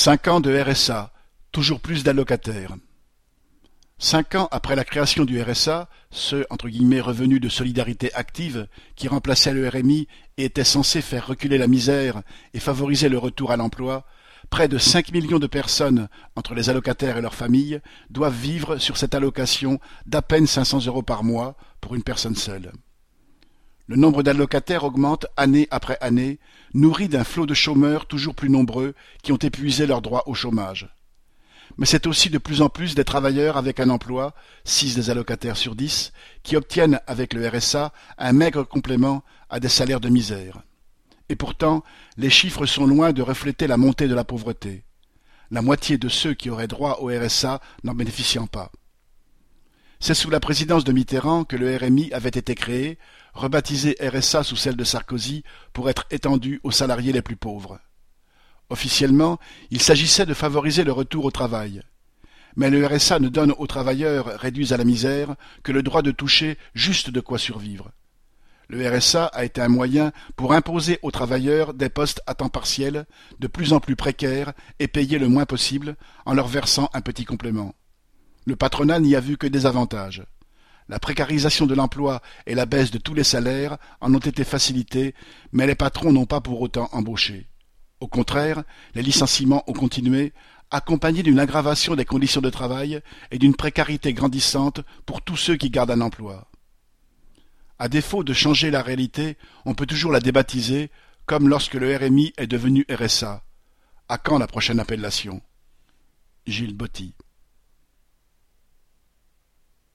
5 ans de RSA, toujours plus d'allocataires. 5 ans après la création du RSA, ce « revenu de solidarité active » qui remplaçait le RMI et était censé faire reculer la misère et favoriser le retour à l'emploi, près de 5 millions de personnes, entre les allocataires et leurs familles, doivent vivre sur cette allocation d'à peine 500 € par mois pour une personne seule. Le nombre d'allocataires augmente année après année, nourri d'un flot de chômeurs toujours plus nombreux qui ont épuisé leurs droits au chômage. Mais c'est aussi de plus en plus des travailleurs avec un emploi, 6 des allocataires sur 10, qui obtiennent avec le RSA un maigre complément à des salaires de misère. Et pourtant, les chiffres sont loin de refléter la montée de la pauvreté. La moitié de ceux qui auraient droit au RSA n'en bénéficient pas. C'est sous la présidence de Mitterrand que le RMI avait été créé, rebaptisé RSA sous celle de Sarkozy pour être étendu aux salariés les plus pauvres. Officiellement, il s'agissait de favoriser le retour au travail. Mais le RSA ne donne aux travailleurs réduits à la misère que le droit de toucher juste de quoi survivre. Le RSA a été un moyen pour imposer aux travailleurs des postes à temps partiel, de plus en plus précaires et payés le moins possible, en leur versant un petit complément. Le patronat n'y a vu que des avantages. La précarisation de l'emploi et la baisse de tous les salaires en ont été facilitées, mais les patrons n'ont pas pour autant embauché. Au contraire, les licenciements ont continué, accompagnés d'une aggravation des conditions de travail et d'une précarité grandissante pour tous ceux qui gardent un emploi. À défaut de changer la réalité, on peut toujours la débaptiser, comme lorsque le RMI est devenu RSA. À quand la prochaine appellation? Gilles Botti.